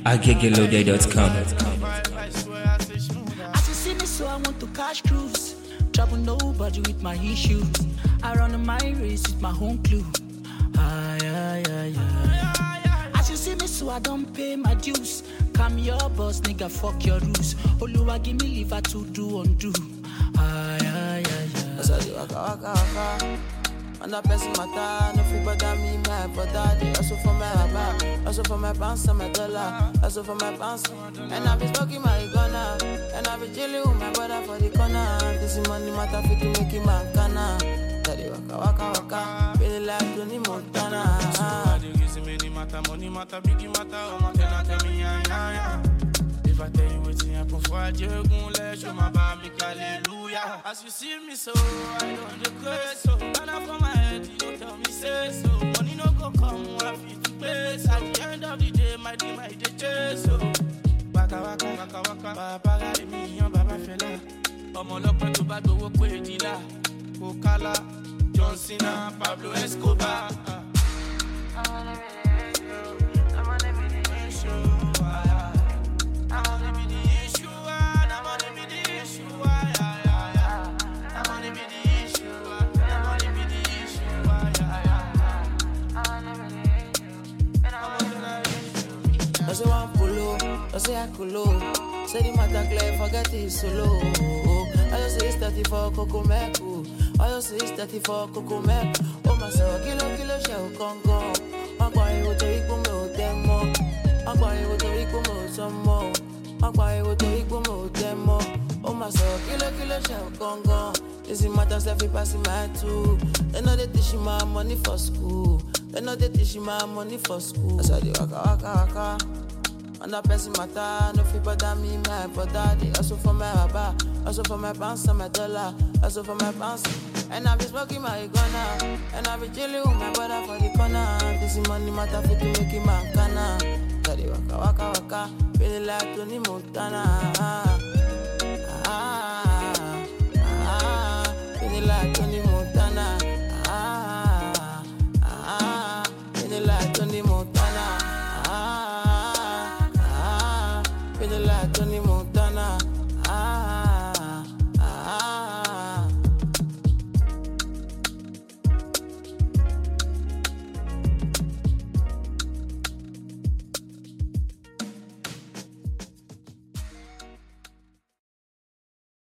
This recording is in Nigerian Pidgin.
agegeloday.com. As you see me, so I want to cash cruise. Trouble nobody with my issues. I run my race with my home clue. As you see me, so I don't pay my dues. Come your boss, nigga, fuck your rules. Oluwa give me liver to do undo. As I do waka. And that person matter, no fit bother me, my brother. They also for my rabba, also for my pounds and my dollar, also for my pounds. And I be smoking marijuana, and I be chilling with my brother for the corner. This is money matter, fit to make him man kana. Daddy waka, feel like Tony Montana. So give me money matter, biggie matter, oh my tell me yeah. If I tell you what's happen for a Dieu, gon' let you my bar, make hallelujah. As you see me so, I don't regret so. When I from my head, you don't tell me say so. Money no go come, I feel to place. At the end of the day, my day chase so. Waka, Papa got me, young Baba fella. Omo lope to bad go kwe dila. Kokala, John Cena, Pablo Escobar. I say one polo, I say I cool low. Say the matter clear, forget it solo. I just say it's 34 Coco Meku. I just say it's 34 Coco Meku. Oh my soul, kilo shell congo. My boy will take me with them more. My boy will take me with some more. My boy will take me with them more. Oh my soul, kilo shell congo. This is matter self passing my two. They know they teach my money for school. They know they teach my money for school. As I do waka. And that person matter, no fit bother me, my brother. They also for my rabba, also for my pounds and my dollar, also for my pounds. And I be smoking marijuana, and I be chilling with my brother for the corner. This is money matter, fit to make him man kana. Daddy waka, feeling like Tony Montana. Feeling like Tony Montana. Feeling like Tony Montana. Feeling like Tony Montana.